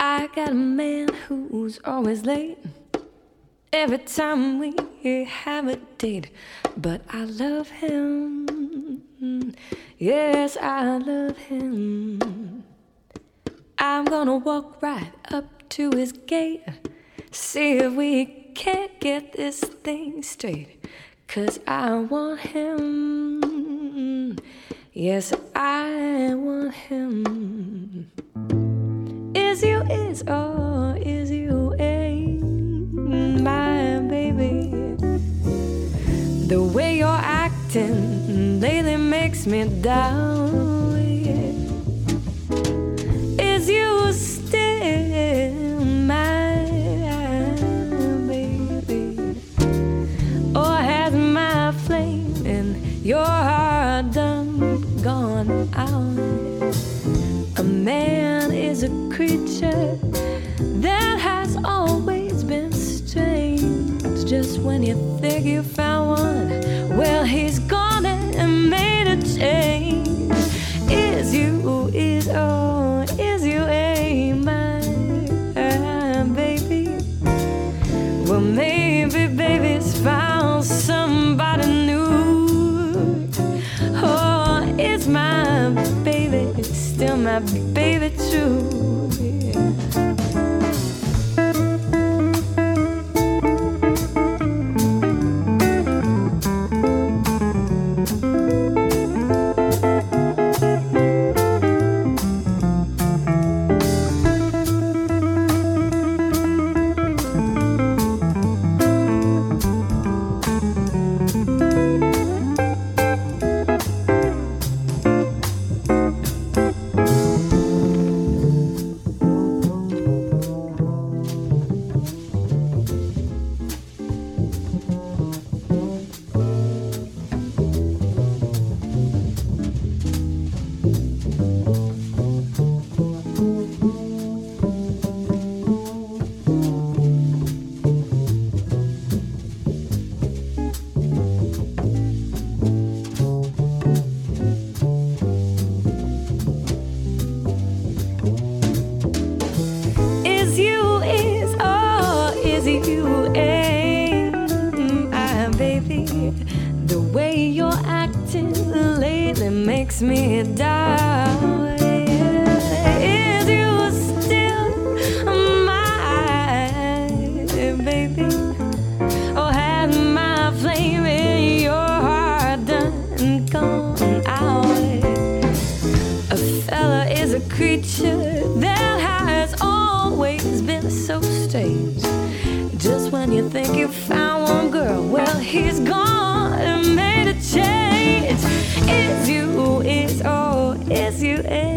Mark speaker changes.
Speaker 1: I got a man who's always late every time we have a date, but I love him. Yes, I love him. I'm gonna walk right up to his gate, see if we can't get this thing straight, 'cause I want him. Yes, I want him. Is you my baby? The way you're acting lately makes me down. Yeah. Is you still my baby? Or has my flame in your heart done gone out? A man is a creature that has always been strange. Just when you think you found one, well, he's gone and made a change. Is you my baby? Well, maybe baby's found somebody new. Oh, is my baby still my baby true? Yeah. The way you're acting lately makes me down. Is you still my baby? Or has my flame in your heart done gone out? A fella is a creature that has always been so strange. Just when you think you found one, girl, well, he's gone and made a change. Is you